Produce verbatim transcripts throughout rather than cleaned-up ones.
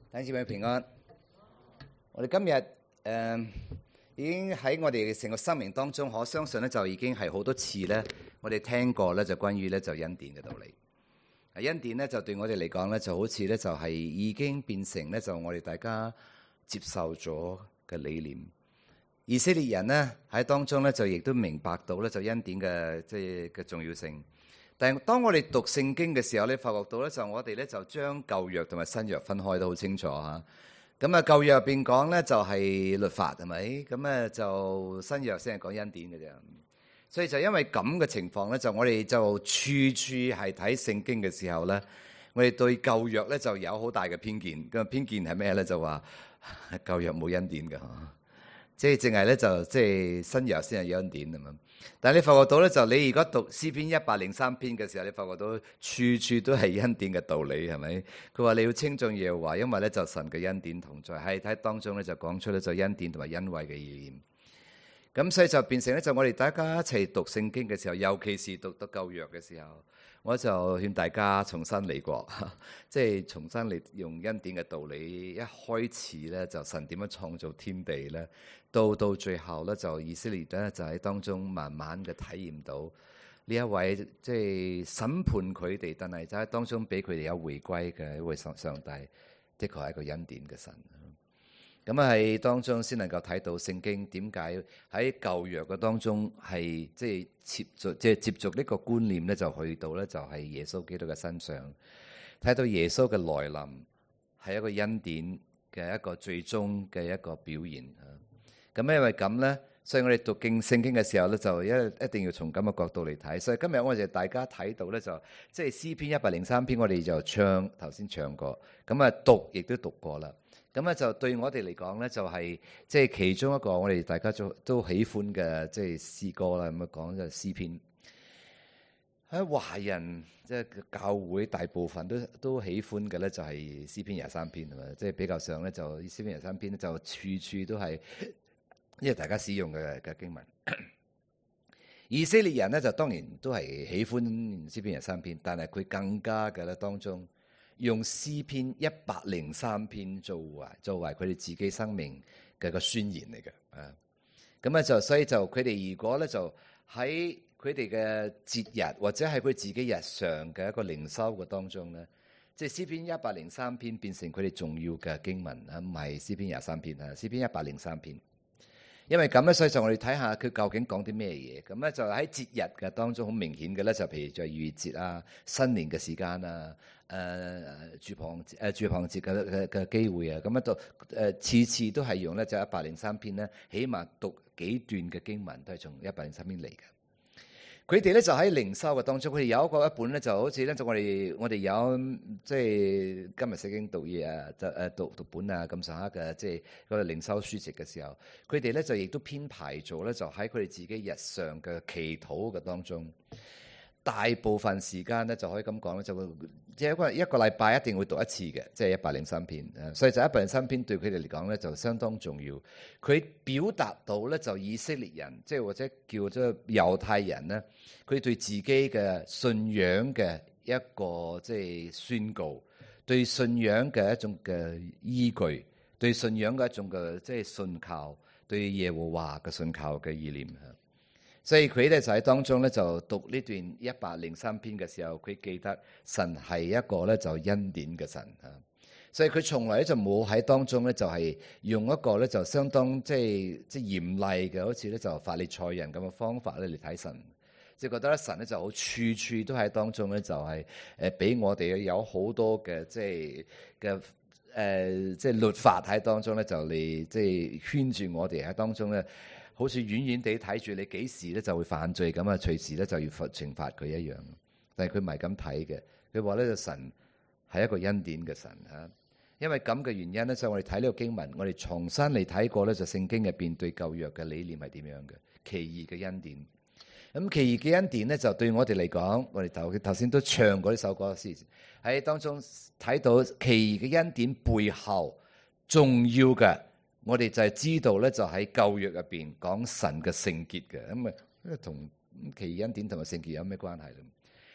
弟兄姊妹平安。我哋今日誒、呃、已經喺我哋成個生命當中，我相信咧就已經係好多次咧，我哋聽過咧就關於咧就恩典嘅道理。恩典咧就對我哋嚟講咧就好似咧就係已經變成咧就我哋大家接受咗嘅理念。以色列人咧喺當中咧就亦都明白到咧就恩典嘅即係嘅重要性。但係當我哋讀聖經嘅時候咧，發覺到咧就我哋咧就將舊約同埋新約分開得好清楚嚇。咁啊舊約入邊講咧就係律法係咪？咁啊就新約先係講恩典嘅啫。所以就因為咁嘅情況咧，就我哋就處處係睇聖經嘅時候咧，我哋對舊約咧就有好大嘅偏見。咁偏見係咩咧？就話舊約冇恩典嘅，即係淨係咧就即係新約先係有恩典啊嘛。但係你發覺到咧，就你如果讀詩篇一百零三篇嘅時候，你發覺到處處都係恩典嘅道理，係咪？佢話你要稱頌耶和華，因為咧就神嘅恩典同在，係喺當中咧就講出咧就恩典同埋恩惠嘅意念。咁所以就變成咧就我哋大家一齊讀聖經嘅時候，尤其是讀到舊約嘅時候，我就勸大家重新嚟過，即係重新嚟用恩典嘅道理。一開始咧就神點樣創造天地咧？到到最後咧，就以色列咧就喺當中慢慢嘅體驗到呢一位即係審判佢哋，但係就喺當中俾佢哋有回歸嘅一位上上帝，的確係一個恩典嘅神。咁啊喺當中先能夠睇到聖經點解喺舊約嘅當中係即係接續即係接續呢個觀念咧，就去到咧就係耶穌基督嘅身上，睇到耶穌嘅來臨係一個恩典嘅一個最終嘅一個表現。咁因為咁咧，所以我哋讀經聖經嘅時候咧，就一一定要從咁嘅角度嚟睇。所以今日我哋大家睇到咧，就即係詩篇一百零三篇，我哋就唱頭先唱過，咁啊讀亦都讀過啦。咁啊就對我哋嚟講咧，就係即係其中一個我哋大家都都喜歡嘅即係詩歌啦。咁樣講就詩篇喺華人即係教會大部分都都喜歡嘅咧，就係詩篇廿三篇係嘛？即係比較上咧，就詩篇廿三篇咧，就處處都係。因為大家使用嘅嘅經文，以色列人咧就當然都係喜歡詩篇廿三篇，但係佢更加嘅咧當中用詩篇一百零三篇作為作為佢哋自己生命嘅個宣言嚟嘅啊。咁啊就所以就佢哋如果咧就喺佢哋嘅節日或者係佢自己日常嘅一個靈修嘅當中咧，即係詩篇一百零三篇變成佢哋重要嘅經文啊，唔係詩篇廿三篇啊，詩篇一百零三篇。因為咁咧，所以就我哋睇下佢究竟講啲咩嘢。咁咧就喺節日嘅當中好明顯嘅咧，就譬如就逾越節啊、新年嘅時間啊、誒住棚誒住棚節嘅嘅嘅機會啊，咁咧就誒次次都係用咧就一百零三篇咧，起碼讀幾段嘅經文都係從一百零三篇嚟嘅。佢哋咧就喺靈修嘅當中，佢哋有一個一本咧，就好似咧就我哋我哋有即係今日聖經讀嘢啊，就誒讀讀本啊咁上下嘅，即係嗰個靈修書籍嘅時候，佢哋咧就亦都編排做咧，就喺佢哋自己日常嘅祈禱嘅當中，大部分時間咧就可以咁講咧，就會即係一個一個禮拜一定會讀一次嘅，即係一百零三篇。所以就一百零三篇對佢哋嚟講咧就相當重要。佢表達到咧就以色列人，即係或者叫做猶太人咧，佢對自己嘅信仰嘅一個即係宣告，對信仰嘅一種嘅依據，對信仰嘅一種嘅即係信靠，對耶和華嘅信靠嘅意念。所以佢咧就喺當中咧就讀呢段一百零三篇嘅時候，佢記得神係一個咧就恩典嘅神啊。所以佢從來咧就冇喺當中咧就係用一個咧就相當即係即係嚴厲嘅，好似咧就法利賽人咁嘅方法咧嚟睇神，即係覺得咧神咧就好處處都喺當中咧就係誒俾我哋有好多嘅即係嘅誒即係律法喺當中咧就嚟即係圈住我哋喺當中咧。好似遠遠地睇住你幾時咧就會犯罪咁啊，隨時咧就要罰懲罰佢一樣。但係佢唔係咁睇嘅，佢話咧就神係一個恩典嘅神嚇。因為咁嘅原因咧，所以我哋睇呢個經文，我哋重新嚟睇過咧，就聖經入邊對舊約嘅理念係點樣嘅？奇異嘅恩典。咁奇異嘅恩典咧，就對我哋嚟講，我哋頭頭先都唱過呢首歌先，喺當中睇到奇異嘅恩典背後重要嘅。我哋就係知道咧，就喺舊約入邊講神嘅聖潔嘅，咁啊同奇異恩典同埋聖潔有咩關係咧？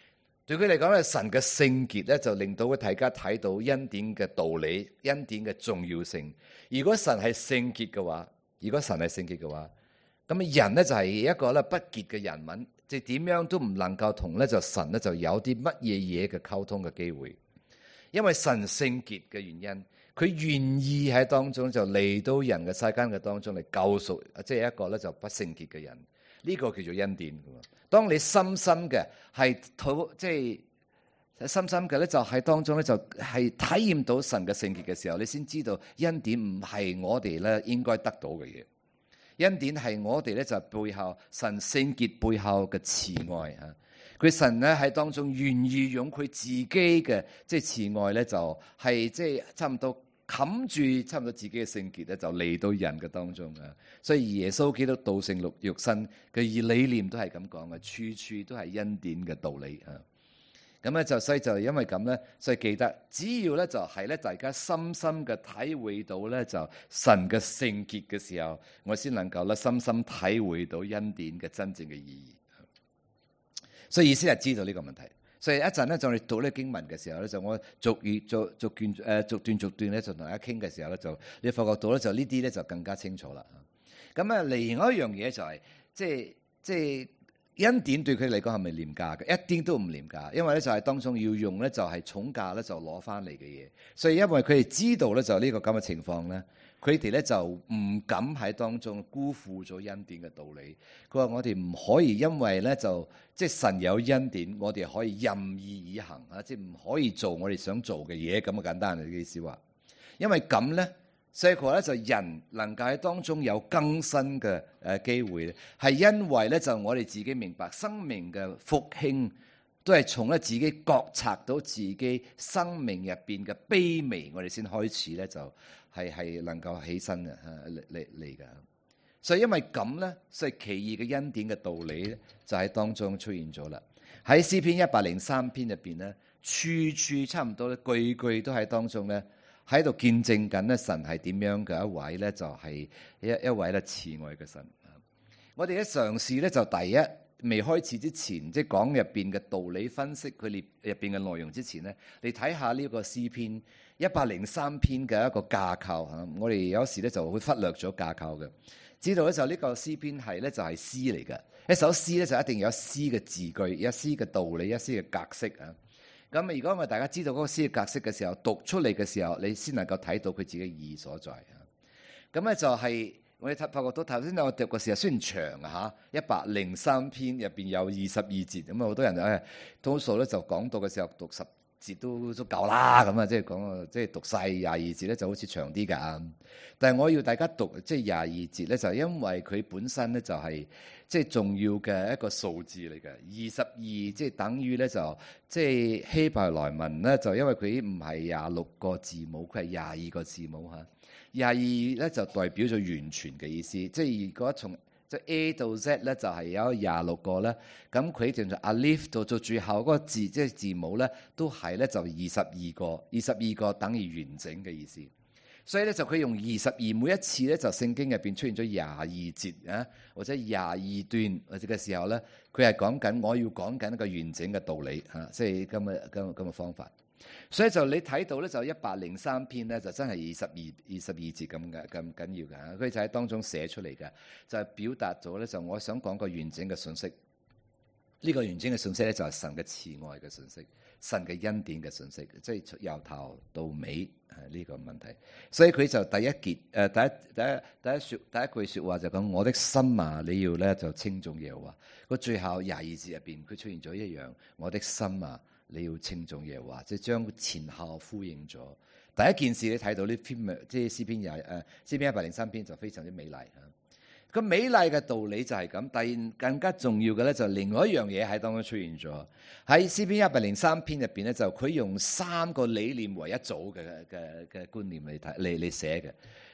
對佢嚟講咧，神嘅聖潔咧就令到大家睇到恩典嘅道理、恩典嘅重要性。如果神係聖潔嘅話，如果神係聖潔嘅話，咁人咧就係一個咧不潔嘅人民，即係點樣都唔能夠同咧就神咧就有啲乜嘢嘢嘅溝通嘅機會。因為神聖潔嘅原因，佢願意喺當中就嚟到人嘅世間嘅當中嚟救贖，即係一個咧就不聖潔嘅人。呢個叫做恩典。當你深深嘅係討，即係深深嘅咧，就喺當中咧，就係體驗到神嘅聖潔嘅時候，你先知道恩典唔係我哋咧應該得到嘅嘢。恩典係我哋咧就背後神聖潔背後嘅慈愛啊！佢神咧喺當中願意用佢自己嘅即係慈愛咧，就係即係差唔多冚住差唔多自己嘅聖潔咧，就嚟到人嘅當中啊！所以耶穌基督道成肉肉身嘅理念都係咁講嘅，處處都係恩典嘅道理啊！咁咧就所以就因為咁咧，所以記得只要咧就係咧大家深深嘅體會到咧就神嘅聖潔嘅時候，我先能夠咧深深體會到恩典嘅真正嘅意義。所以意思係知道呢個問題。所以一陣咧，就我哋讀呢經文嘅時候咧，就我逐語逐逐段誒逐段逐段咧，就同大家傾嘅時候咧，就你發覺到咧，就呢啲咧就更加清楚啦。咁啊，另外一樣嘢就係、是、即係即係恩典對佢嚟講係咪廉價嘅？一啲都唔廉價，因為咧就係當中要用咧就係重價咧就攞翻嚟嘅嘢。所以因為佢哋知道咧就呢個咁嘅情況咧，佢哋咧就唔敢喺當中辜負咗恩典嘅道理。佢話我哋唔可以因為咧就即係神有恩典，我哋可以任意以行啊！即係唔可以做我哋想做嘅嘢咁嘅簡單嘅意思話。因為咁咧，所以佢話咧就人能夠喺當中有更新嘅誒機會咧，係因為咧就我哋自己明白生命嘅復興都係從咧自己覺察到自己生命入邊嘅卑微，我哋先開始咧就係係能夠起身嘅嚟嚟嚟㗎。所以因為咁咧，所以奇異嘅恩典嘅道理咧，就喺當中出現咗啦。喺詩篇一百零三篇入邊咧，處處差唔多咧，句句都喺當中咧，喺度見證緊咧神係點樣嘅一位咧，就係一一位咧慈愛嘅神。我哋一嘗試咧，就第一未開始之前，即係講入邊嘅道理分析佢列入邊嘅內容之前咧，你睇下呢個詩篇一百零三篇嘅一個架構嚇。我哋有時咧就會忽略咗架構嘅。知道咧就呢個詩篇係咧就係詩嚟嘅，一首詩咧就一定有詩嘅字句，有詩嘅道理，有詩嘅格式啊。咁如果我哋大家知道嗰個詩嘅格式嘅時候，讀出嚟嘅時候，你先能夠睇到佢自己嘅意義所在啊。咁咧就係、是、我哋發覺到頭先我讀嘅時候雖然長啊嚇，一百零三篇入邊有二十二節，咁啊好多人誒多數咧就講到嘅時候讀十節都都夠啦，咁啊即係講即係讀晒廿二節咧就好似長啲㗎。但係我要大家讀即係廿二節咧，就係因為佢本身咧就係即係重要嘅一個數字嚟嘅。二十二即係等於咧就即係希伯來文咧，就因為佢唔係廿六個字母，佢係廿二個字母嚇。廿二咧就代表咗完全嘅意思，即係如果從即係 A 到 Z 咧就係有廿六個咧，咁佢就從 Alif 到做最後嗰個字，即係字母咧都係咧就二十二個，二十二個等於完整嘅意思。所以咧就佢用二十二，每一次咧就聖經入邊出現咗廿二節啊，或者廿二段或者嘅時候咧，佢係講緊我要講緊一個完整嘅道理嚇，即係咁嘅咁咁嘅方法。所以就你睇到咧，就一百零三篇咧，就真係二十二二十二節咁嘅咁緊要嘅。佢就喺當中寫出嚟嘅，就係、是、表達咗咧，就我想講個完整嘅信息。呢、這個完整嘅信息咧，就係神嘅慈愛嘅信息，神嘅恩典嘅信息，即係由頭到尾係呢個問題。所以佢就第一節誒、呃、第一第一第一説第一句説話就講我的心啊，你要咧就稱頌耶和華。個最後廿二節入邊，佢出現咗一樣，我的心啊。你要稱頌耶和華，即係將前後呼應咗。第一件事你睇到呢篇，即係詩篇廿誒詩篇一百零三篇就非常之美麗嚇。個美麗嘅道理就係咁，但係更加重要嘅咧就另外一樣嘢喺當中出現咗。喺詩篇一百零三篇入邊咧，就佢用三個理念為一組嘅嘅嘅觀念嚟睇嚟嚟寫嘅。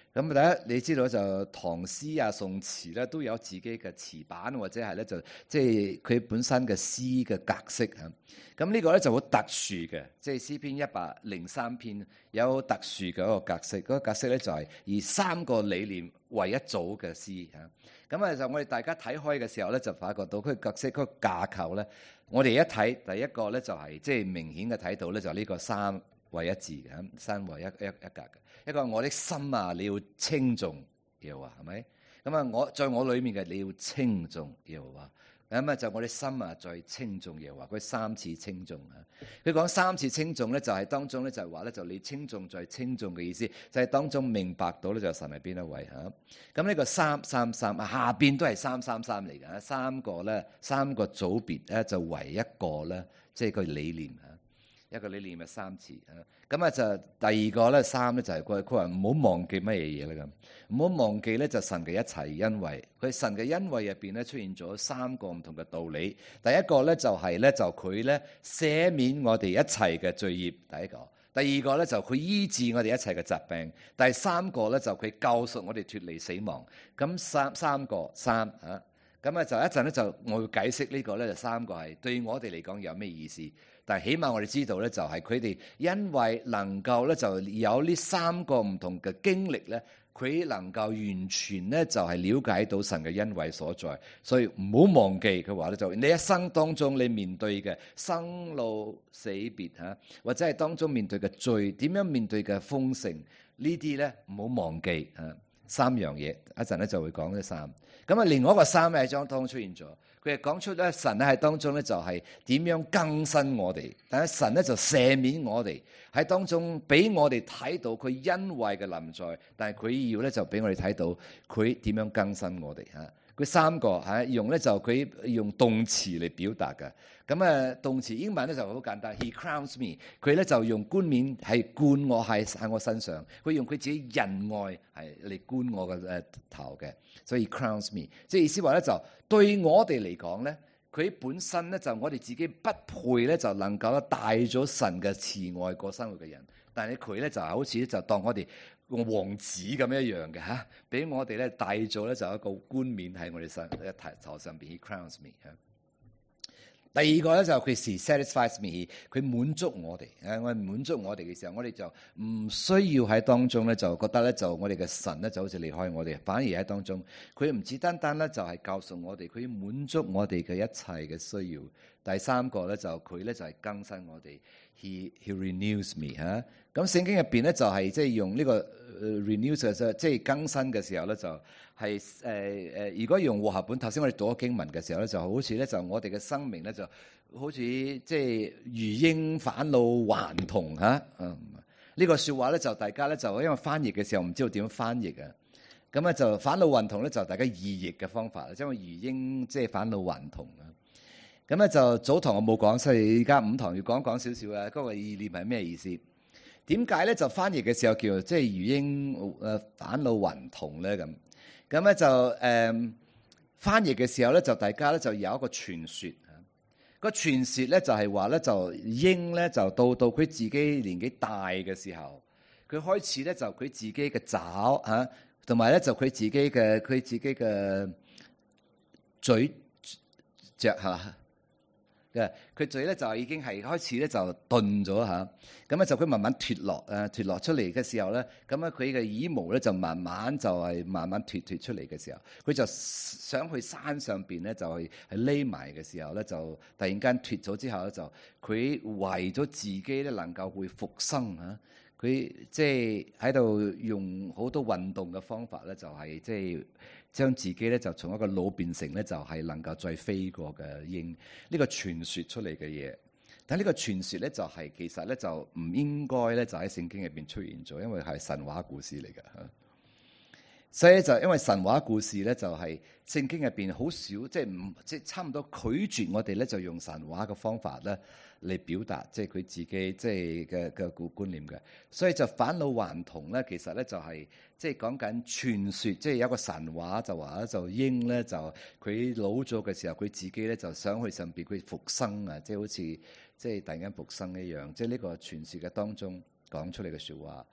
咁第一，你知道就唐詩啊、宋詞咧都有自己嘅詞版，或者係咧就即係佢本身嘅詩嘅格式嚇。咁呢個咧就好特殊嘅，即係詩篇一百零三篇有特殊嘅一個格式。嗰、那個格式咧就係以三個理念為一組嘅詩嚇。咁啊就我哋大家睇開嘅時候咧，就發覺到佢格式嗰、那個架構咧，我哋一睇第一個咧就係即係明顯嘅睇到咧就呢個三為一字嘅，三為一一一格嘅。一個我的心啊，你要稱頌耶和華，係咪？咁啊，我在我裏面嘅你要稱頌耶和華。咁啊，就我的心啊，再稱頌耶和華。佢三次稱頌啊。佢講三次稱頌咧，就係當中咧就係話咧，就你稱頌再稱頌嘅意思，就係當中明白到咧就神係邊一位嚇。咁呢個三三三下邊都係三三三嚟㗎，三個咧三個組別咧就為一個咧，即係個理念嚇。一個理念嘅三次啊，咁啊就第二個咧三咧就係佢佢話唔好忘記乜嘢嘢咧咁，唔好忘記咧就神嘅一切恩惠。佢神嘅恩惠入邊咧出現咗三個唔同嘅道理。第一個咧就係咧就佢咧赦免我哋一切嘅罪孽，第一個。第二個咧就佢醫治我哋一切嘅疾病。第三個咧就佢救贖我哋脫離死亡。咁三三個三啊，咁啊就一陣咧就我會解釋呢個咧就三個係對我哋嚟講有咩意思。但係起碼我哋知道咧，就係佢哋因為能夠咧就有呢三個唔同嘅經歷咧，佢能夠完全咧就係了解到神嘅恩惠所在，所以唔好忘記佢話咧就你一生當中你面對嘅生老死別嚇，或者係當中面對嘅罪，點樣面對嘅豐盛呢啲咧唔好忘記嚇。三樣嘢一陣咧就會講呢三。咁啊，另外一個三喺當中出現咗。佢係講出咧，神咧喺當中咧就係點樣更新我哋，但係神咧就赦免我哋喺當中，俾我哋睇到佢恩惠嘅臨在，但係佢要咧就俾我哋睇到佢點樣更新我哋嚇。佢三個嚇用咧就佢用動詞嚟表達嘅。咁啊動詞英文咧就好簡單 ，He crowns me。佢咧就用冠冕係冠我喺喺我身上，佢用佢自己仁愛係嚟冠我嘅誒頭嘅，所以 crowns me。即係意思話咧就對我哋嚟講咧，佢本身咧就我哋自己不配咧就能夠帶咗神嘅慈愛過生活嘅人，但係佢咧就好似就當我哋王子咁一樣嘅嚇，俾我哋咧帶咗咧就一個冠冕喺我哋身一頭上邊 ，He crowns me 嚇。第二個咧就佢是 satisfies me， 佢滿足我哋，誒我哋滿足我哋嘅時候，我哋就唔需要喺當中咧就覺得咧就我哋嘅神咧就好似離開我哋，反而喺當中佢唔止單單咧就係教導我哋，佢要滿足我哋嘅一切嘅需要。第三個咧就佢咧就係更新我哋 ，he he renews me 嚇。咁聖經入邊咧就係即係用呢個 renew 嘅即係更新嘅時候咧就係誒誒，如果用和合本頭先我哋讀咗經文嘅時候咧，就好似咧就我哋嘅生命咧就好似即係如鷹返老還童嚇。嗯，呢個説話咧就大家咧就因為翻譯嘅時候唔知道點樣翻譯啊。咁咧就返老還童咧就大家意譯嘅方法，因為如鷹即係返老還童啊。咁咧就早堂我冇講，所以而家五堂要講講少少啊。嗰個意念係咩意思？點解咧就翻譯嘅時候叫做即係如鷹誒返老還童咧咁？咁咧就誒、嗯、翻譯嘅時候咧就大家咧就有一個傳說嚇，個傳說咧就係話咧就鷹咧就到到佢自己年紀大嘅時候，佢開始咧就佢自己嘅爪嚇，同埋咧就佢自己嘅佢自己嘅嘴嚼嚇。嘅佢嘴咧就已經係開始咧就鈍咗嚇，咁咧就佢慢慢脫落啊，脫落出嚟嘅時候咧，咁啊佢嘅羽毛咧就慢慢就係慢慢脫脫出嚟嘅時候，佢就想去山上邊咧就係係匿埋嘅時候咧，就突然間脫咗之後咧，就佢為咗自己咧能夠會復生嚇，佢即係喺度用好多運動嘅方法咧，就係即係。將自己咧就從一個腦變成咧就係能夠再飛過嘅鷹，呢個傳說出嚟嘅嘢。但係呢個傳說咧就係其實咧就唔應該咧就喺聖經入邊出現咗，因為係神話故事嚟嘅嚇。所以就因為神話故事咧就係聖經入邊好少，即係唔即係差唔多拒絕我哋咧就用神話嘅方法咧嚟表達，即係佢自己即係嘅嘅觀觀念嘅。所以就返老還童咧，其實咧就係即係講緊傳說，即係有一個神話就話咧就鷹咧就佢老咗嘅時候，佢自己咧就想去上邊佢復生啊，即係好似即係突然間復生一樣，即係呢個傳說嘅當中講出嚟嘅説話。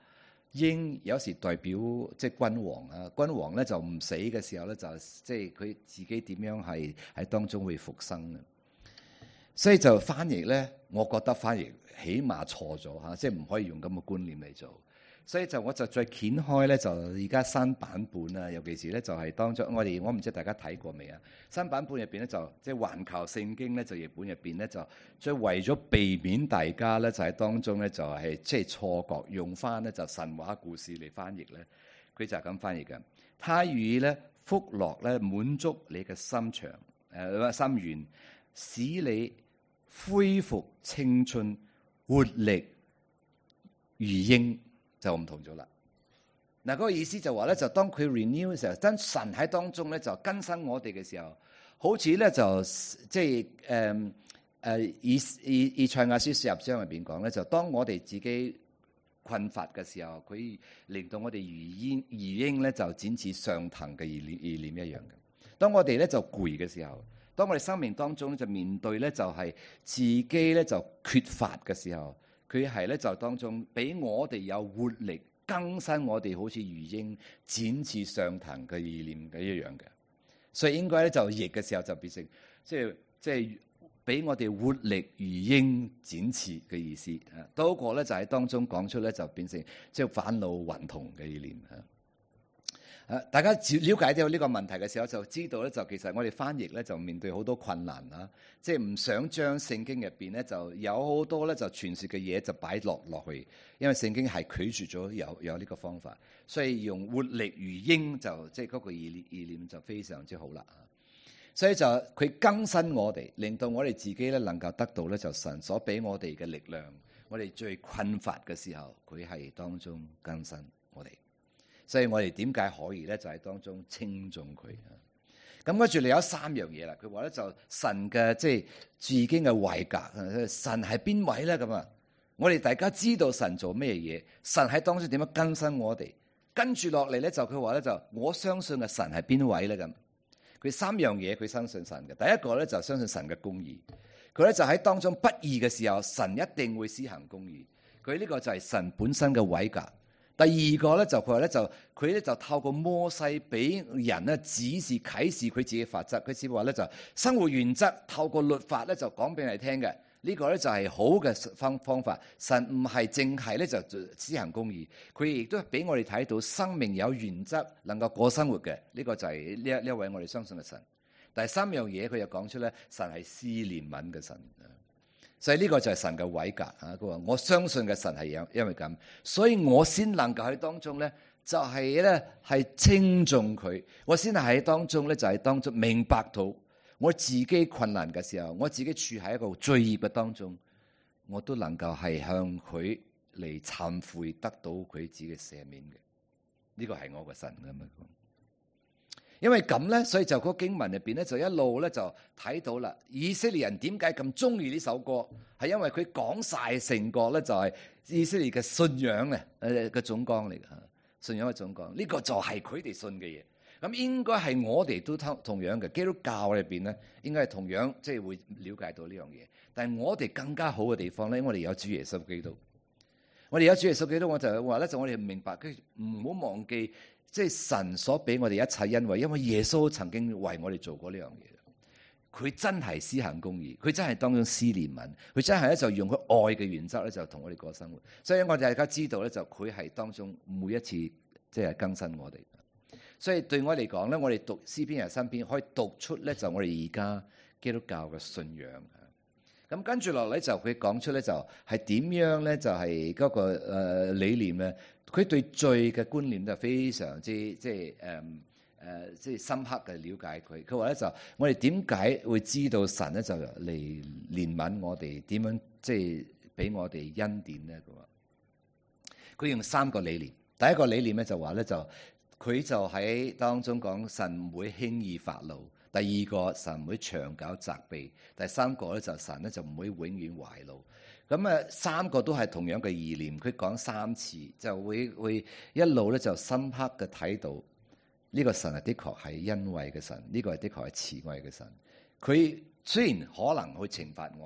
鷹有時代表即係君王啊，君王咧就唔死嘅時候咧，就即係佢自己點樣係喺當中會復生嘅。所以就翻譯咧，我覺得翻譯起碼錯咗嚇，即係唔可以用咁嘅觀念嚟做。所以就我就再掀開咧，就而家新版本啊，尤其是咧就係當中我哋我唔知大家睇過未啊？新版本入邊咧就即係環球聖經咧就譯本入邊咧就即係為咗避免大家咧就喺當中咧就係即係錯覺，用翻咧就神話故事嚟翻譯咧，佢就係咁翻譯嘅。他與咧福樂咧滿足你嘅心腸誒心願，使你恢復青春活力如鷹。就唔同咗啦。嗱，嗰個意思就話咧，就當佢 renew 嘅時候，當神喺當中咧就更新我哋嘅時候，好似咧就即係誒誒以以以賽亞書四十章入邊講咧，就當我哋自己困乏嘅時候，佢令到我哋如鷹如鷹咧就展翅上騰嘅意念意念一樣嘅。當我哋咧就攰嘅時候，當我哋生命當中就面對咧就係自己咧就缺乏嘅時候。佢係咧就當中俾我哋有活力更新我哋好似如鷹展翅上騰嘅意念嘅一樣嘅，所以應該咧就譯嘅時候就變成即係即係俾我哋活力如鷹展翅嘅意思啊，多個咧就喺當中講出咧就變成即係返老還童嘅意念啊。誒，大家了解到呢個問題嘅時候，就知道咧，就其實我哋翻譯咧就面對好多困難啦，即係唔想將聖經入邊咧就有好多咧就傳説嘅嘢就擺落落去，因為聖經係拒絕咗有有呢個方法，所以用活力如鷹就即係嗰個意念意念就非常之好啦。所以就佢更新我哋，令到我哋自己咧能夠得到咧就神所俾我哋嘅力量，我哋最困乏嘅時候，佢係當中更新我哋。所以我哋點解可以咧？就喺當中稱頌佢啊！咁跟住你有三樣嘢啦。佢話咧就神嘅即係自經嘅位格，神係邊位咧？咁啊，我哋大家知道神做咩嘢？神喺當中點樣更新我哋？跟住落嚟咧就佢話咧就我相信嘅神係邊位咧？咁佢三樣嘢佢相信神嘅。第一個咧就相信神嘅公義。佢咧就喺當中不義嘅時候，神一定會施行公義。佢呢個就係神本身嘅位格。第二個咧就佢話咧就佢咧就透過摩西俾人咧指示啟示佢自己嘅法則，佢只話咧就生活原則透過律法咧就講俾你聽嘅，呢個咧就係好嘅方方法。神唔係淨係咧就施行公義，佢亦都俾我哋睇到生命有原則能夠過生活嘅，呢個就係呢一呢一位我哋相信嘅神。第三樣嘢佢又講出咧，神係施憐憫嘅神。所以呢個就係神嘅位格啊！佢話我相信嘅神係因因為咁，所以我先能夠喺當中咧，就係咧係稱頌佢。我先係喺當中咧，就係當中明白到我自己困難嘅時候，我自己處喺一個罪孽嘅當中，我都能夠係向佢嚟懺悔，得到佢自己赦免嘅。呢個係我嘅神咁樣講。因為咁咧，所以就嗰經文入邊咧，就一路咧就睇到啦。以色列人點解咁中意呢首歌？係因為佢講晒成個咧，就係以色列嘅信仰咧，誒嘅總綱嚟嘅，信仰嘅總綱。呢個就係佢哋信嘅嘢。咁應該係我哋都同同樣嘅基督教入邊咧，應該係同樣即係會了解到呢樣嘢。但係我哋更加好嘅地方咧，我哋有主耶穌基督。我哋有主耶穌基督，我就話咧，就我哋明白，佢唔好忘記。即係神所俾我哋一切恩惠，因為耶穌曾經為我哋做過呢樣嘢。佢真係施行公義，佢真係當中施憐憫，佢真係咧就用佢愛嘅原則咧就同我哋過生活。所以我哋大家知道咧，就佢係當中每一次即係更新我哋。所以對我嚟講咧，我哋讀詩篇人生篇可以讀出咧就我哋而家基督教嘅信仰。咁跟住落嚟就佢講出咧就係點樣咧就係嗰個誒理念咧。佢對罪嘅觀念就非常之即係誒誒即係深刻嘅了解佢。佢話咧就我哋點解會知道神咧就嚟憐憫我哋，點樣即係俾我哋恩典咧？佢話佢用三個理念。第一個理念咧就話咧就佢就喺當中講神唔會輕易發怒。第二個神唔會長久責備。第三個咧就神咧就唔會永遠懷怒。咁啊，三個都係同樣嘅意念，佢講三次就會會一路咧就深刻嘅睇到呢個神係的確係恩惠嘅神，呢個係的確係慈愛嘅神。佢雖然可能會懲罰我哋，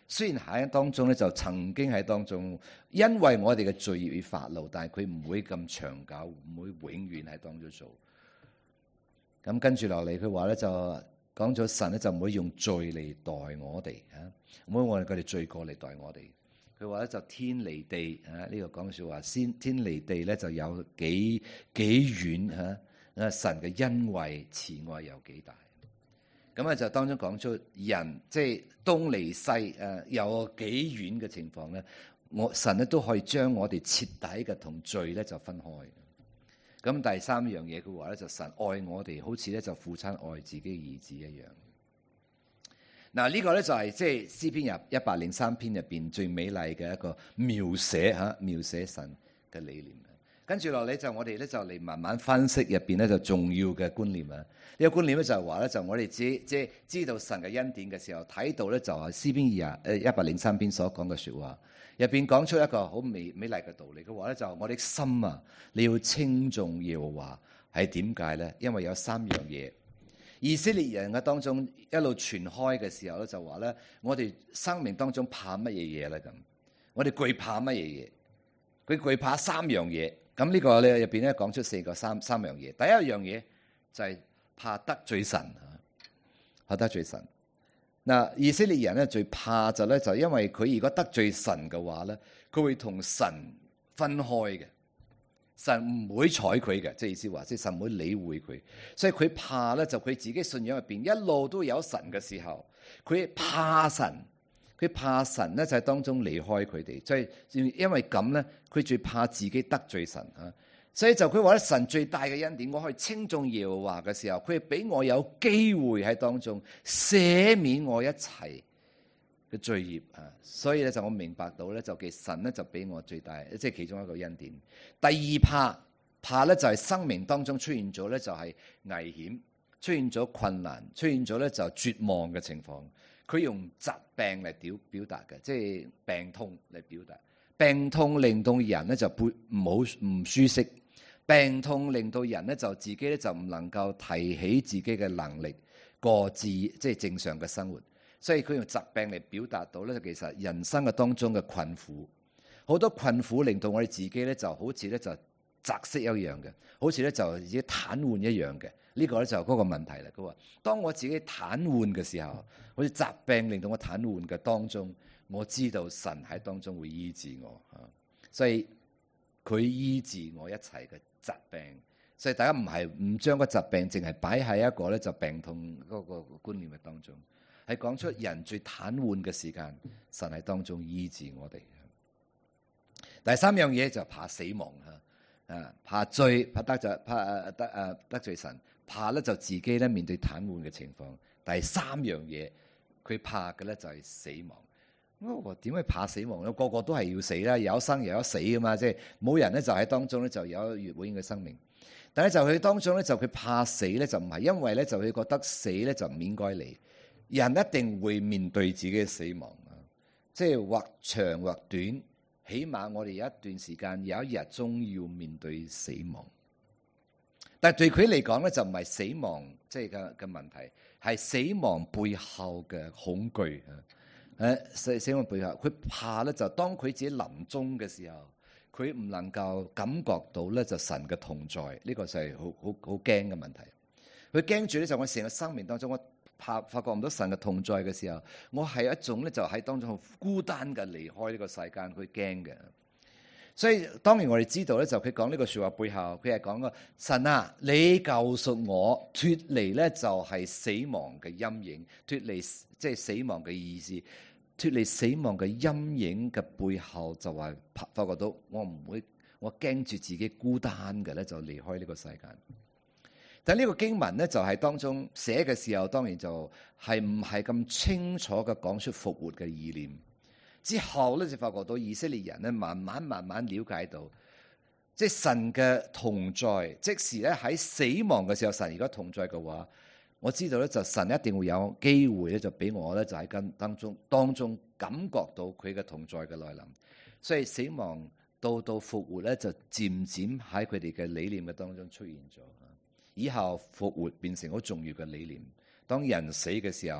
雖然喺當中咧就曾經喺當中，因為我哋嘅罪孽而發怒，但係佢唔會咁長久，唔會永遠喺當中做。咁跟住落嚟，佢話咧就講咗神咧就唔會用罪嚟待我哋嚇，唔會我哋佢哋罪過嚟待我哋。佢話咧就天離地嚇，呢、這個講笑話，先天離地咧就有幾幾遠嚇，啊神嘅恩惠慈愛有幾大。咁啊就當中講出人即係東離西誒有幾遠嘅情況咧，我神咧都可以將我哋徹底嘅同罪咧就分開。咁第三樣嘢佢話咧就神愛我哋，好似咧就父親愛自己兒子一樣。嗱呢個咧就係即係詩篇入一百零三篇入邊最美麗嘅一個描寫嚇，描寫神嘅理念。跟住落嚟就我哋咧就嚟慢慢分析入邊咧就重要嘅觀念啊！呢個觀念咧就係話咧就我哋只即係知道神嘅恩典嘅時候，睇到咧就係詩篇二誒一百零三篇所講嘅説話，入邊講出一個好美美麗嘅道理。佢話咧就我哋心啊，你要稱頌耶和華係點解咧？因為有三樣嘢，以色列人嘅當中一路傳開嘅時候咧就話咧，我哋生命當中怕乜嘢嘢咧咁？我哋懼怕乜嘢嘢？佢懼怕三樣嘢。咁呢個咧入邊咧講出四個三三樣嘢。第一樣嘢就係怕得罪神啊，怕得罪神。嗱，以色列人咧最怕就咧就因為佢如果得罪神嘅話咧，佢會同神分開嘅，神唔會睬佢嘅，即係意思話即係神唔會理會佢，所以佢怕咧就佢自己信仰入邊一路都有神嘅時候，佢怕神。佢怕神咧就喺當中離開佢哋，即係因為咁咧，佢最怕自己得罪神啊！所以就佢話咧，神最大嘅恩典，我可以稱頌耶和華嘅時候，佢係俾我有機會喺當中赦免我一切嘅罪孽啊！所以咧就我明白到咧，就其實神咧就俾我最大，即係其中一個恩典。第二怕怕咧就係生命當中出現咗咧就係危險，出現咗困難，出現咗咧就絕望嘅情況。佢用疾病嚟表表達嘅，即係病痛嚟表達。病痛令到人咧就背唔好唔舒適，病痛令到人咧就自己咧就唔能夠提起自己嘅能力過自即係正常嘅生活。所以佢用疾病嚟表達到咧，其實人生嘅當中嘅困苦，好多困苦令到我哋自己咧就好似咧就窒息一樣嘅，好似咧就已經癱瘓一樣嘅。呢個咧就係嗰個問題啦。佢話：當我自己癱瘓嘅時候，好似疾病令到我癱瘓嘅當中，我知道神喺當中會醫治我嚇，所以佢醫治我一切嘅疾病。所以大家唔係唔將個疾病淨係擺喺一個咧就病痛嗰個觀念嘅當中，係講出人最癱瘓嘅時間，神喺當中醫治我哋。第三樣嘢就怕死亡嚇，啊怕罪，怕得罪，怕得誒得罪神。怕咧就自己咧面對癱瘓嘅情況。第三樣嘢佢怕嘅咧就係死亡。咁我點解怕死亡咧？個個都係要死啦，有生又有死噶嘛，即係冇人咧就喺當中咧就有永遠嘅生命。但係就佢當中咧就佢怕死咧就唔係因為咧就佢覺得死咧就唔應該嚟。人一定會面對自己嘅死亡啊，即係或長或短，起碼我哋有一段時間有一日終要面對死亡。但係對佢嚟講咧，就唔係死亡即係嘅嘅問題，係死亡背後嘅恐懼啊！誒死死亡背後，佢怕咧就當佢自己臨終嘅時候，佢唔能夠感覺到咧就神嘅同在，呢、這個就係好好好驚嘅問題。佢驚住咧就我成個生命當中，我怕發覺唔到神嘅同在嘅時候，我係一種咧就喺當中孤單嘅離開呢個世間，佢驚嘅。所以當然我哋知道咧，就佢講呢個説話背後，佢係講個神啊，你救贖我脫離咧就係死亡嘅陰影，脫離即係死亡嘅意思，脫離死亡嘅陰影嘅背後就話發覺到我唔會，我驚住自己孤單嘅咧就離開呢個世界。但呢個經文咧就係當中寫嘅時候，當然就係唔係咁清楚嘅講出復活嘅意念。之後咧就發覺到以色列人咧慢慢慢慢了解到，即係神嘅同在。即時咧喺死亡嘅時候，神如果同在嘅話，我知道咧就神一定會有機會咧就俾我咧就喺跟當中當中感覺到佢嘅同在嘅來臨。所以死亡到到復活咧就漸漸喺佢哋嘅理念嘅當中出現咗。以後復活變成好重要嘅理念。當人死嘅時候，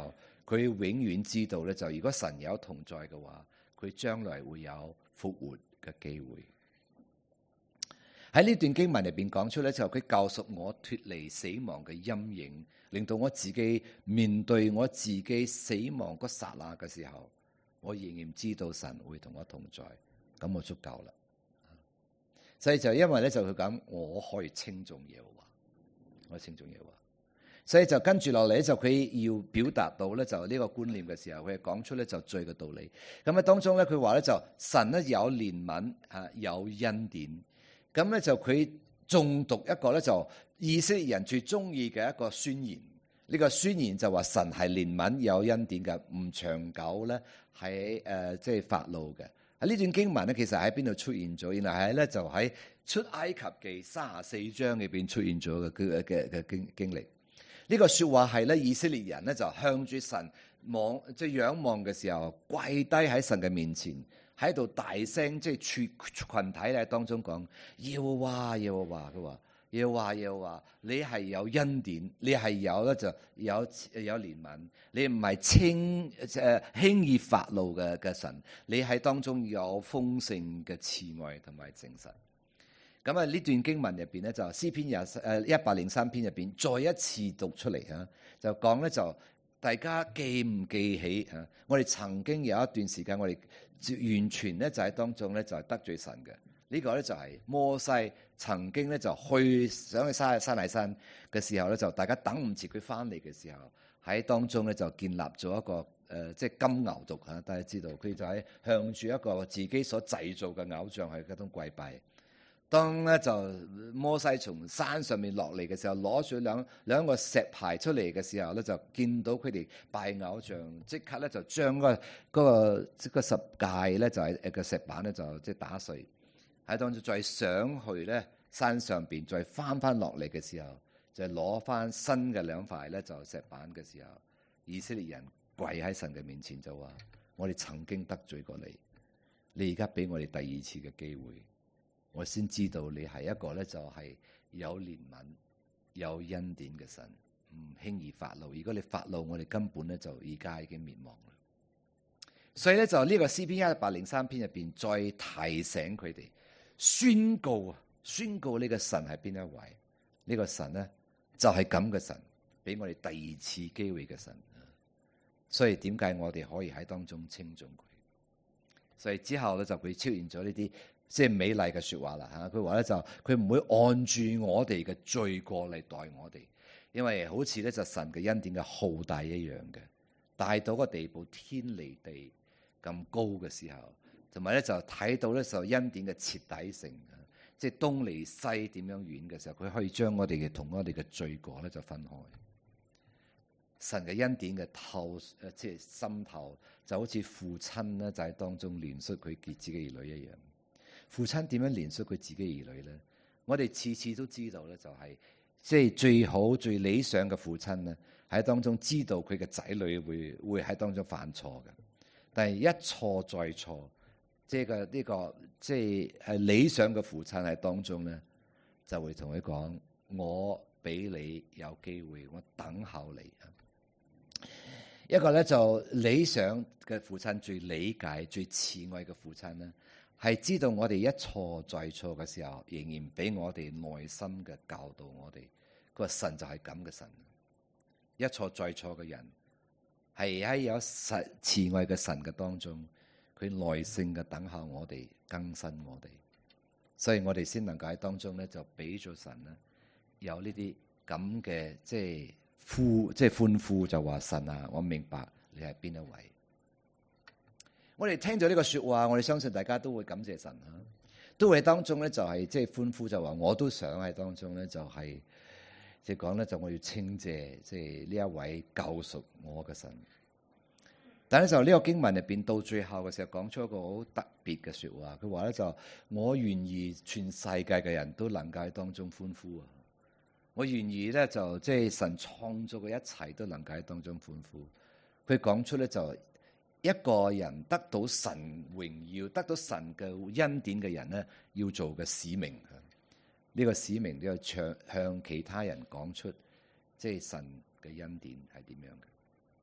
佢永遠知道咧，就如果神有同在嘅話，佢將來會有復活嘅機會。喺呢段經文入邊講出咧，就佢救贖我脫離死亡嘅陰影，令到我自己面對我自己死亡嗰剎那嘅時候，我仍然知道神會同我同在，咁我足夠啦。所以就因為咧就佢咁，我可以稱頌耶和華，我稱頌耶和華。所以就跟住落嚟就佢要表達到咧就呢個觀念嘅時候，佢講出咧就罪嘅道理。咁喺當中咧佢話咧就神咧有憐憫啊，有恩典。咁咧就佢誦讀一個咧就以色列人最中意嘅一個宣言，呢、這個宣言就話神係憐憫有恩典嘅，唔長久咧係誒即係發怒嘅。喺呢段經文咧，其實喺邊度出現咗？原來係咧就喺出埃及記三十四章裏邊出現咗嘅嘅嘅經經歷。呢、這個說話係咧以色列人咧就向住神望即係、就是、仰望嘅時候，跪低喺神嘅面前。喺度大聲即係群體咧當中講，耶和華耶和華，佢話耶和華耶和華，你係有恩典，你係有咧就有有憐憫，你唔係輕誒輕易發怒嘅嘅神，你喺當中有豐盛嘅慈愛同埋誠實。咁啊呢段經文入邊咧就詩篇廿誒一百零三篇入邊再一次讀出嚟嚇，就講咧就大家記唔記起嚇？我哋曾經有一段時間我哋。完全咧就喺當中咧就係得罪神嘅，呢個咧就係摩西曾經咧就去想去山山崖山嘅時候咧，就大家等唔切佢翻嚟嘅時候，喺當中咧就建立咗一個誒、呃、即係金牛犢嚇，大家知道佢就喺向住一個自己所製造嘅偶像係嗰種跪拜。當咧就摩西從山上面落嚟嘅時候，攞住兩兩個石牌出嚟嘅時候咧，就見到佢哋拜偶像，即刻咧就將嗰、嗰個嗰、嗰個十戒咧就係誒個石板咧就即係打碎。喺當中再上去咧山上邊，再翻翻落嚟嘅時候，就攞翻新嘅兩塊咧就石板嘅時候，以色列人跪喺神嘅面前就話：我哋曾經得罪過你，你而家俾我哋第二次嘅機會。我先知道你係一個咧，就係有憐憫、有恩典嘅神，唔輕易發怒。如果你發怒，我哋根本咧就而家已經滅亡啦。所以咧就呢個詩篇一百零三篇入邊，再提醒佢哋宣告啊，宣告呢個神係邊一位？呢個神咧就係咁嘅神，俾我哋第二次機會嘅神。所以點解我哋可以喺當中稱頌佢？所以之後咧就會出現咗呢啲。即係美麗嘅說話啦嚇，佢話咧就佢唔會按住我哋嘅罪過嚟待我哋，因為好似咧就神嘅恩典嘅浩大一樣嘅，大到個地步天離地咁高嘅時候，同埋咧就睇到咧就恩典嘅徹底性，即係東離西點樣遠嘅時候，佢可以將我哋嘅同我哋嘅罪過咧就分開。神嘅恩典嘅透誒即係心頭，就好似父親咧就喺當中憐恤佢自己兒女一樣。父親點樣憐恤佢自己兒女咧？我哋次次都知道咧，就係即係最好最理想嘅父親咧，喺當中知道佢嘅仔女會會喺當中犯錯嘅，但係一錯再錯，即係個呢個即係係理想嘅父親喺當中咧，就會同佢講：我俾你有機會，我等候你。一個咧就理想嘅父親，最理解、最慈愛嘅父親咧。係知道我哋一錯再錯嘅時候，仍然俾我哋內心嘅教導我哋。佢話神就係咁嘅神，一錯再錯嘅人係喺有實慈愛嘅神嘅當中，佢耐性嘅等候我哋，更新我哋，所以我哋先能夠喺當中咧就俾咗神咧有呢啲咁嘅即係呼即係歡呼，就話神啊，我明白你係邊一位。我哋聽咗呢個說話，我哋相信大家都會感謝神吓，都會喺當中咧就係即係歡呼，就話我都想喺當中咧就係即係講咧就我要稱謝即係呢一位救贖我嘅神。但係就呢個經文入邊到最後嘅時候，講出一個好特別嘅說話，佢話咧就我願意全世界嘅人都能夠喺當中歡呼啊！我願意咧就即係神創造嘅一切都能夠喺當中歡呼。佢講出咧就。一個人得到神榮耀、得到神嘅恩典嘅人咧，要做嘅使命，呢、這個使命都要向向其他人講出，即係神嘅恩典係點樣嘅。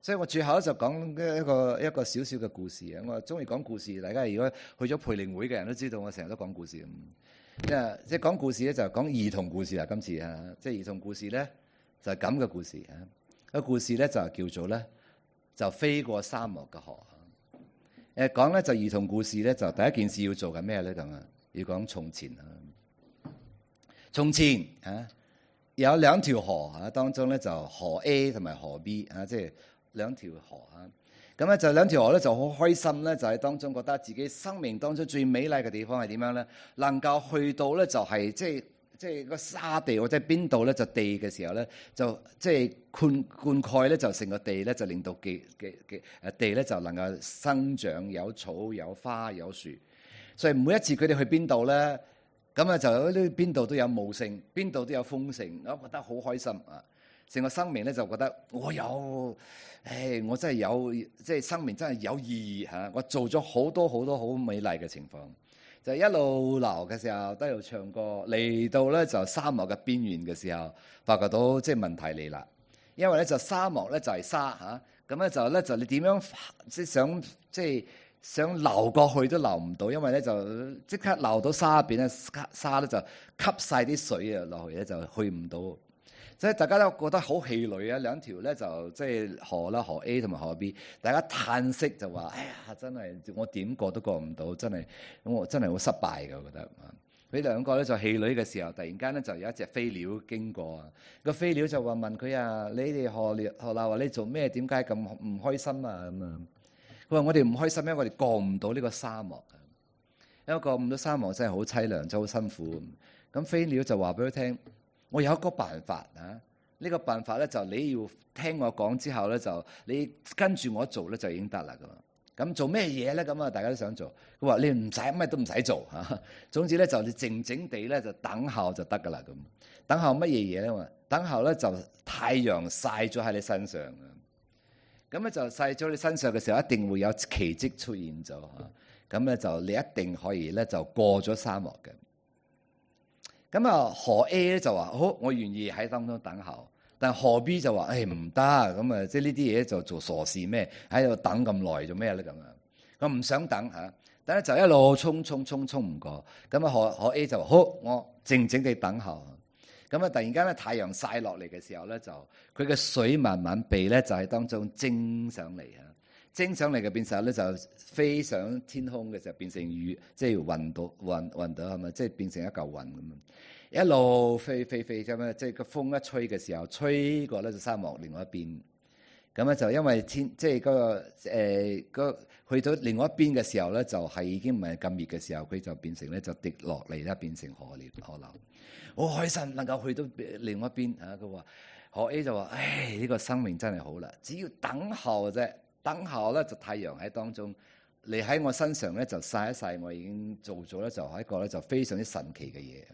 所以我最後就講一個一個小小嘅故事啊！我中意講故事，大家如果去咗培靈會嘅人都知道，我成日都講故事咁。即係即係講故事咧，就講兒童故事啦。今次啊，即係兒童故事咧，就係咁嘅故事啊。個故事咧就叫做咧，就飛過沙漠嘅河。誒講咧就兒童故事咧，就第一件事要做緊咩咧咁啊？要講從前啊。從前啊，有兩條河啊，當中咧就河 A 同埋河 B 啊，即係兩條河啊。咁咧就兩條河咧就好開心咧，就喺當中覺得自己生命當中最美麗嘅地方係點樣咧？能夠去到咧就係即係即係個沙地或者邊度咧就地嘅時候咧，就即係灌灌溉咧就成個地咧就令到嘅嘅嘅誒地咧就能夠生長有草有花有樹。所以每一次佢哋去邊度咧，咁啊就呢邊度都有茂盛，邊度都有豐盛，我覺得好開心啊！成個生命咧就覺得我有，誒我真係有，即係生命真係有意義嚇！我做咗好多好多好美麗嘅情況，就一路流嘅時候都喺度唱歌，嚟到咧就沙漠嘅邊緣嘅時候，發覺到即係問題嚟啦。因為咧就沙漠咧就係沙嚇，咁咧就咧就你點樣即係想即係想流過去都流唔到，因為咧就即刻流到沙入邊咧，沙咧就吸晒啲水啊落去咧就去唔到。所以大家都覺得好氣餒啊！兩條咧就即係河啦，河 A 同埋河 B， 大家嘆息就話：哎呀，真係我點過都過唔到，真係咁我真係好失敗嘅，我覺得。佢兩個咧就氣餒嘅時候，突然間咧就有一隻飛鳥經過啊！個飛鳥就話問佢啊：你哋河流河流話你做咩？點解咁唔開心啊？咁啊？佢話：我哋唔開心，因為我哋過唔到呢個沙漠啊！因為過唔到沙漠真係好凄涼，真係好辛苦。咁飛鳥就話俾佢聽。我有一個辦法啊！呢、這個辦法咧就你要聽我講之後咧，就你跟住我做咧就已經得啦噶嘛。咁做咩嘢咧？咁啊，大家都想做。佢話你唔使乜都唔使做嚇。總之咧就你靜靜地咧就等候就得噶啦咁。等候乜嘢嘢咧嘛？等候咧就太陽曬咗喺你身上啊。咁咧就曬咗你身上嘅時候，一定會有奇蹟出現咗嚇。咁咧就你一定可以咧就過咗沙漠嘅。咁啊，河 A 咧就話好，我願意喺當中等候。但河 B 就話：誒唔得，咁啊，即係呢啲嘢就做傻事咩？喺度等咁耐做咩咧？咁啊，我唔想等嚇，但係就一路衝衝衝衝唔過。咁啊，河河 A 就話好，我靜靜地等候。咁啊，突然間咧太陽曬落嚟嘅時候咧，就佢嘅水慢慢被咧就喺當中蒸上嚟啊！蒸上嚟嘅變時候咧就飛上天空嘅時候變成雨，即係雲到雲雲到係咪？即係變成一嚿雲咁樣，一路飛飛飛咁樣，即係個風一吹嘅時候，吹過咧就沙漠另外一邊。咁咧就因為天即係嗰個誒、呃嗰個、去到另外一邊嘅時候咧，就係、是、已經唔係咁熱嘅時候，佢就變成咧就滴落嚟啦，變成河流河流。好開心能夠去到另外一邊啊！佢話河 A 就話：唉，呢、呢個生命真係好啦，只要等候啫。等候咧就太陽喺當中，你喺我身上咧就曬一曬，我已經做咗咧就係一個咧就非常之神奇嘅嘢。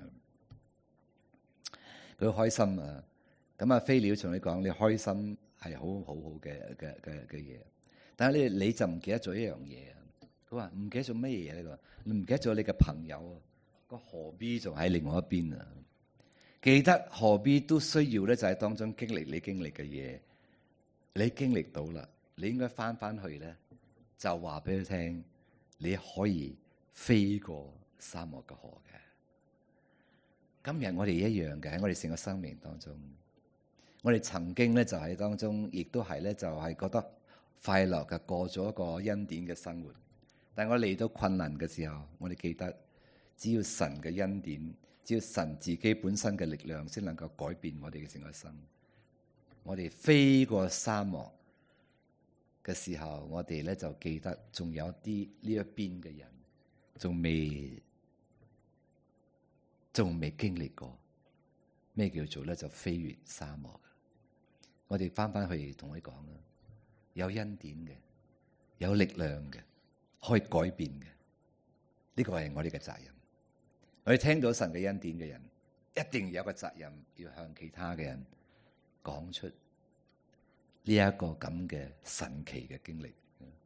佢開心啊！咁啊飛鳥同你講，你開心係好好好嘅嘅嘅嘅嘢，但係你你就唔記得咗一樣嘢啊！佢話唔記得咗乜嘢咧？佢話你唔記得咗你嘅朋友啊，個河 B 仲喺另外一邊啊！記得河 B 都需要咧就喺當中經歷你經歷嘅嘢，你經歷到啦。你應該翻翻去咧，就話俾佢聽，你可以飛過沙漠嘅河嘅。今日我哋一樣嘅喺我哋成個生命當中，我哋曾經咧就喺當中，亦都係咧就係覺得快樂嘅過咗一個恩典嘅生活。但係我嚟到困難嘅時候，我哋記得，只要神嘅恩典，只要神自己本身嘅力量，先能夠改變我哋嘅成個生。我哋飛過沙漠嘅時候，我哋咧就記得，仲有啲呢一邊嘅人，仲未仲未經歷過咩叫做咧就飛越沙漠。我哋翻翻去同佢講啦，有恩典嘅，有力量嘅，可以改變嘅，呢個係我哋嘅責任。我哋聽到神嘅恩典嘅人，一定有個責任要向其他嘅人講出呢一個咁嘅神奇嘅經歷。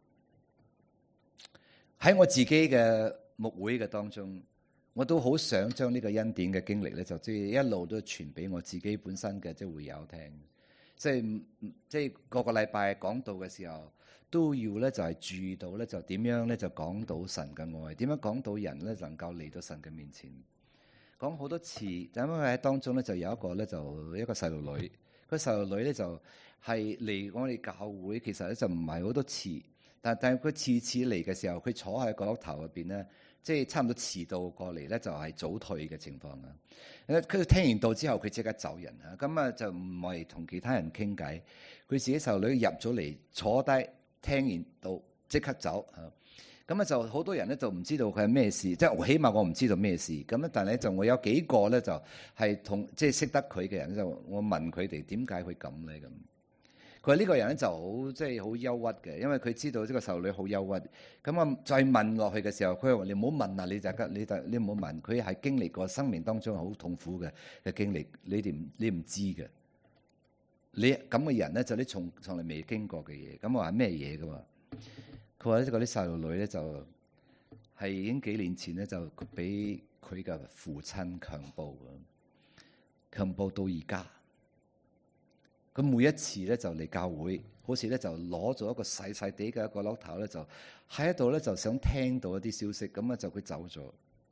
喺我自己嘅牧會嘅當中，我都好想將呢個恩典嘅經歷咧，就即係一路都傳俾我自己本身嘅即係會友聽。 即係即係個個禮拜講道嘅時候，都要咧就係注意到咧，就點樣咧就講到神嘅愛，點樣講到人咧能夠嚟到神嘅面前。講好多次，因為喺當中咧就有一個咧就一個細路女，個細路女咧就係嚟我哋教會，其實咧就唔係好多次，但但係佢次次嚟嘅時候，佢坐喺角落頭入邊咧，即係差唔多遲到過嚟咧，就係早退嘅情況啊！佢聽完道之後，佢即刻走人啊！咁啊就唔係同其他人傾偈，佢自己細路女入咗嚟坐低，聽完道即刻走啊！咁啊就好多人咧就唔知道佢係咩事，即係起碼我唔知道咩事。咁咧，但係咧就我有幾個咧就係同即係識得佢嘅人，就我問佢哋點解會咁咧咁。佢話呢個人咧就好即係好憂鬱嘅，因為佢知道呢個細路女好憂鬱。咁我再問落去嘅時候，佢話你唔好問啊，你就你就你唔好問。佢係經歷過生命當中好痛苦嘅嘅經歷，你哋你唔知嘅。你咁嘅人咧就你從從來未經過嘅嘢。咁我話咩嘢嘅喎？佢話咧嗰啲細路女咧就係已經幾年前咧就俾佢嘅父親強暴啊，強暴到而家。咁每一次咧就嚟教會，好似咧就攞咗一個細細地嘅一個攞頭咧，就喺度咧就想聽到一啲消息，咁啊就佢走咗。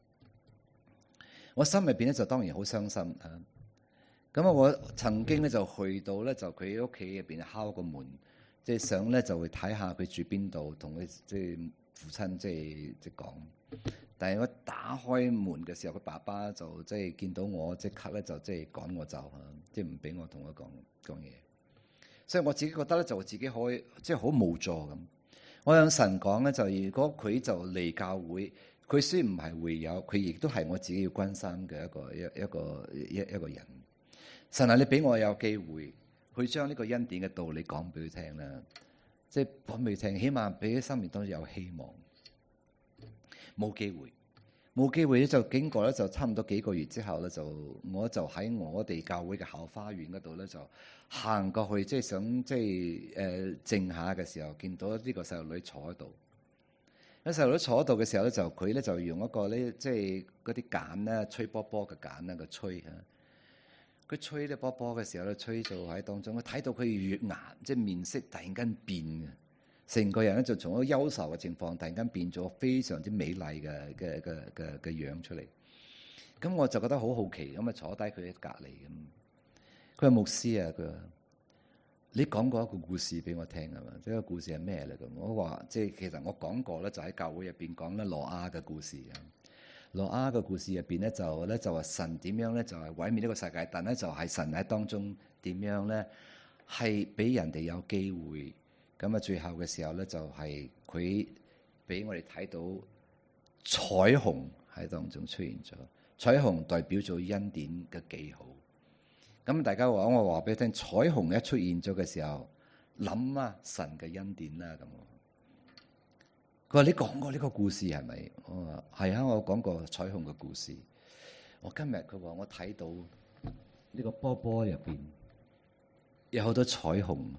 我心入邊咧就當然好傷心啊！咁啊，我曾經咧就去到咧就佢屋企入邊敲個門，即係想咧就會睇下佢住邊度，同佢即係父親即係即係講。但係我打開門嘅時候，佢爸爸就即係見到我，即刻咧就即係趕我走嚇，即係唔俾我同佢講講嘢。所以我自己覺得咧，就自己可以即係好無助咁。我向神講咧，就如果佢就嚟教會，佢雖然唔係會友，佢亦都係我自己要關心嘅一個一一個一一個人。神啊，你俾我有機會去將呢個恩典嘅道理講俾佢聽啦，即係講俾佢聽，起碼俾佢生命當中有希望。冇機會，冇機會咧就經過咧就差唔多幾個月之後咧就我就喺我哋教會嘅後花園嗰度咧就行過去，即係想即係誒靜下嘅時候，見到呢個細路女坐喺度。個細路女坐喺度嘅時候咧，就佢咧就用一個咧即係嗰啲鹼咧吹波波嘅鹼咧個吹嚇。佢吹啲波波嘅時候咧，吹到喺當中，我睇到佢月牙即係面色突然間變嘅。成個人咧就從一個憂愁嘅情況，突然間變咗非常之美麗嘅嘅嘅嘅嘅樣出嚟。咁我就覺得好好奇，咁啊坐低佢喺隔離咁。佢話牧師啊，佢話你講過一個故事俾我聽係嘛？即係個故事係咩嚟咁？我話即係其實我講過咧，就喺教會入邊講咧挪亞嘅故事啊。挪亞嘅故事入邊咧就咧就話神點樣咧就係毀滅呢個世界，但咧就係神喺當中點樣咧係俾人哋有機會。咁啊，最後嘅時候咧，就係佢俾我哋睇到彩虹喺當中出現咗。彩虹代表咗恩典嘅記號。咁大家話我話俾你聽，彩虹一出現咗嘅時候，諗啊神嘅恩典啦咁。佢話你講過呢個故事係咪？我話係啊，我講過彩虹嘅故事。我今日佢話我睇到呢個波波入邊有好多彩虹。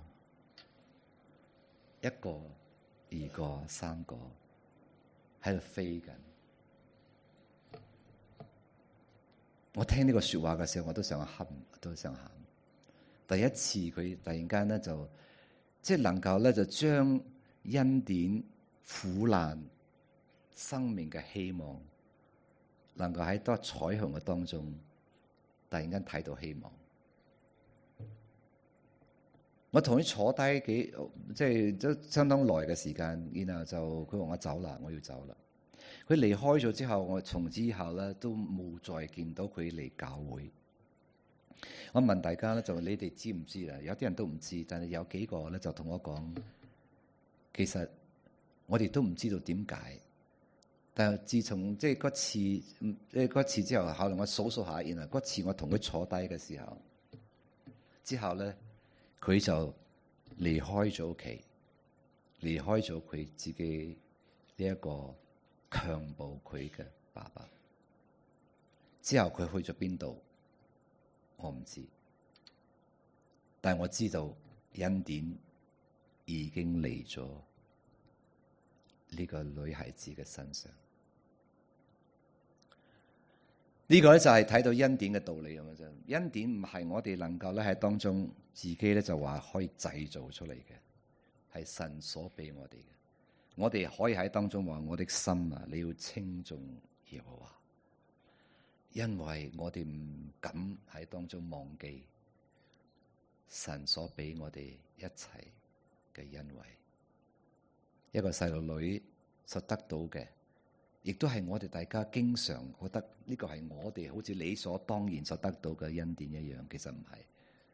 一個、二個、三個喺度飛緊。我聽呢個說話嘅時候，我都想喊，都想喊。第一次佢突然間咧就，即係能夠咧就將恩典、苦難、生命嘅希望，能夠喺多彩虹嘅當中，突然間睇到希望。我同佢坐低幾，即係都相當耐嘅時間，然後就佢話我走啦，我要走啦。佢離開咗之後，我從此以後咧都冇再見到佢嚟教會。我問大家咧，就你哋知唔知啊？有啲人都唔知，但係有幾個咧就同我講，其實我哋都唔知道點解。但係自從即係嗰次，即係嗰次之後，後來我數數下，原來嗰次我同佢坐低嘅時候，之後咧。佢就離開咗屋企，離開咗佢自己呢一個強暴佢嘅爸爸。之後佢去咗邊度，我唔知。但係我知道恩典已經嚟咗呢個女孩子嘅身上。 呢個咧就係睇到恩典嘅道理咁嘅啫。恩典唔係我哋能夠咧喺當中自己咧就話可以製造出嚟嘅，係神所俾我哋嘅。我哋可以喺當中話：我的心啊，你要稱頌耶和華，因為我哋唔敢喺當中忘記神所俾我哋一切嘅恩惠。一個細路女所得到嘅，亦都係我哋大家經常覺得呢個係我哋好似理所當然所得到嘅恩典一樣，其實唔係。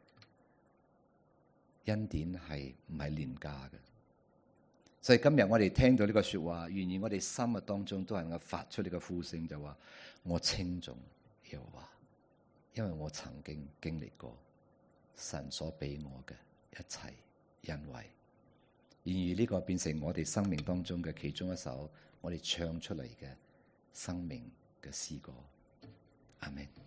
恩典係唔係廉價嘅。所以今日我哋聽到呢個說話，願意我哋心目當中都係能夠發出呢個呼聲，就話我稱頌耶和華，因為我曾經經歷過神所俾我嘅一切恩惠。然而呢個變成我哋生命當中嘅其中一首我哋唱出嚟嘅生命嘅詩歌。阿們。